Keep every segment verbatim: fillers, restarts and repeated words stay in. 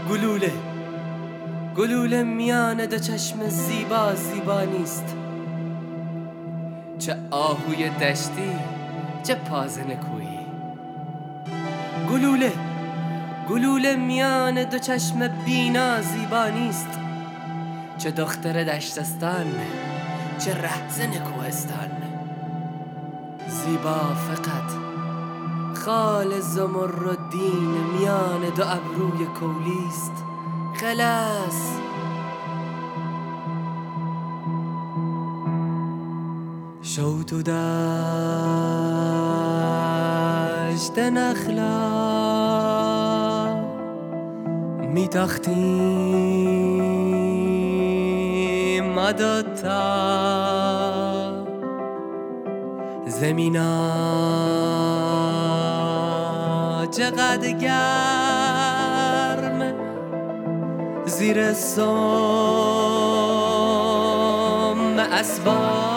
گلوله گلوله میان دو چشم زیبا زیبا نیست. چه آهوی دشتی، چه پازن کویی. گلوله گلوله میان دو چشم بینا زیبا نیست. چه دختر دشتستان، چه رهزن کوهستان. زیبا فقط خال زمردین میان دو ابروی کولیست. خلاص شوت دشت نخلا میتاختیم ما دوتا. زمینا چقدر گرم زیر سم اسباب.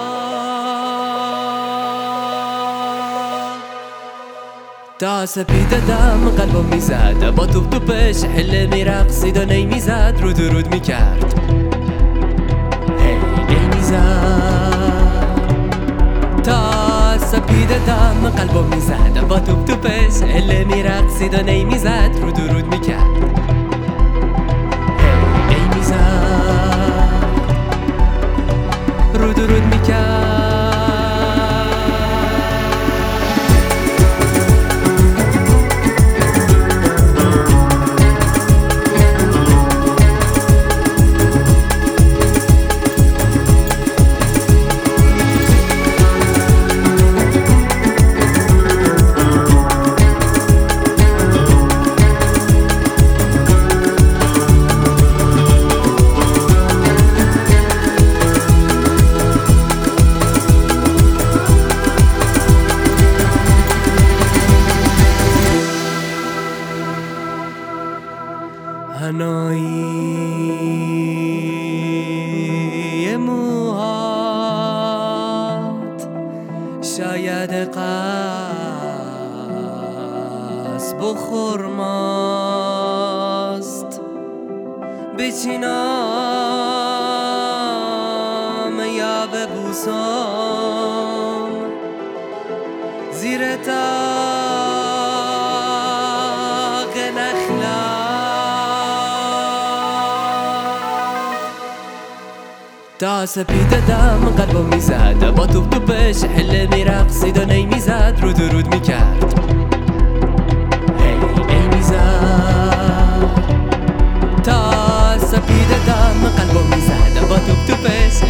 تا سپید دم قلبم میزد، با توپ توپش حله میرقصید و نی میزد، رود رود میکرد هی نی میزد. تا سپید دم قلبم میزد، با توپ توپش حله میرقصید و نی میزد، رود رود میکرد هی نی میزد، رود رود میکرد. هنایی موهات شاید قصب و خرماست. بچینم یا ببوسم زیر تاق نخلا. تا سپید دم قلبم میزد، با توپ توپش حله میرقصید و نی میزد، رود رود میکرد هی نی میزد. تا سپید دم قلبم میزد، با توپ توپش